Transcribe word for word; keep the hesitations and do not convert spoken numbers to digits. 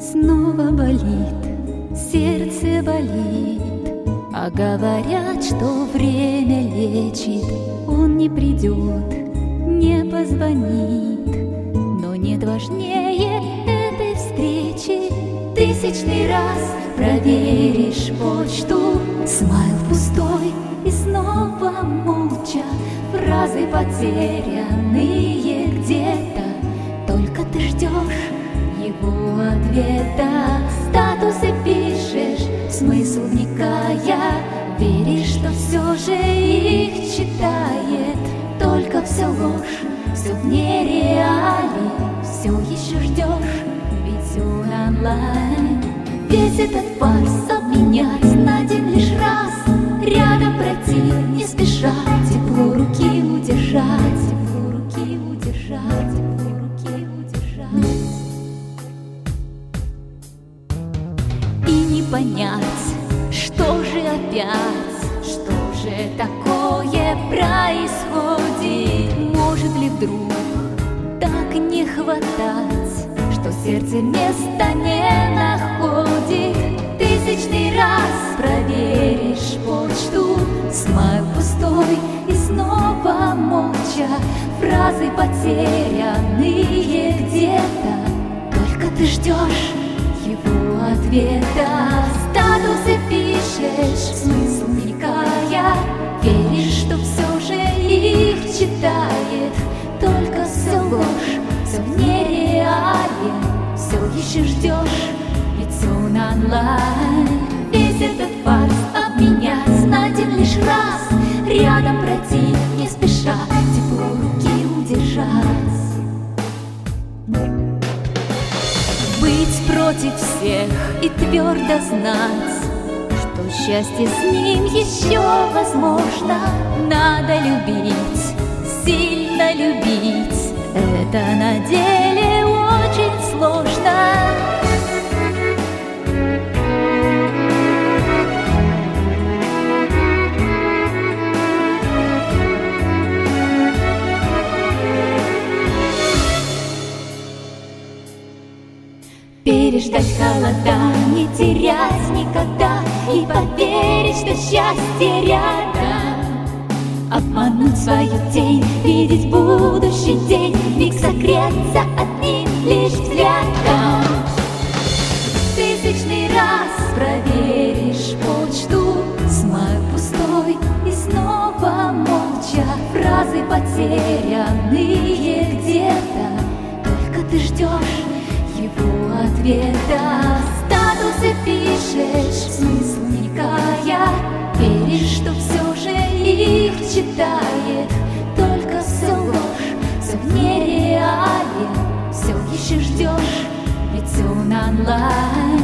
Снова болит, сердце болит, а говорят, что время лечит. Он не придет, не позвонит, но нет важнее этой встречи. Тысячный раз проверишь почту, смайл пустой и снова молча. Фразы потерянные где-то, только ты ждешь его ответа. Статусы пишешь, смысл вникая, веришь, что все же их читает. Только все ложь, все в нереале, все еще ждешь, ведь все онлайн. Весь этот фарс обменять на день лишь раз, рядом пройти не спеша, тепло руки удержать, тепло руки удержать, тепло руки удержать. И не понять, что же опять, что же такое происходит. Может ли вдруг так не хватать, что сердце места не находит? Тысячный раз проверишь почту, смайл пустой и снова молча. Фразы потерянные где-то, только ты ждешь его ответа. Статусы пишешь, смысл вникая, веришь, что все же их читает. Только все ложь, все в нереале, все еще ждешь, ведь все онлайн. Весь этот фарс обменять на день лишь раз, рядом пройти не спеша, тепло руки удержать. Быть против всех и твердо знать, что счастье с ним еще возможно. Надо любить, сильно любить, это на деле очень сложно. Переждать холода, не терять никогда и поверить, что счастье рядом. Обмануть свою тень, видеть будущий день, миг согреться одним лишь взглядом. Тысячный раз проверишь почту, смайл пустой и снова молча. Фразы потерянные где-то, только ты ждешь его ответа. Статусы пишешь, смысл вникая, веришь, что все же их читает. Только все ложь, все в нереале, все еще ждешь, ведь все онлайн.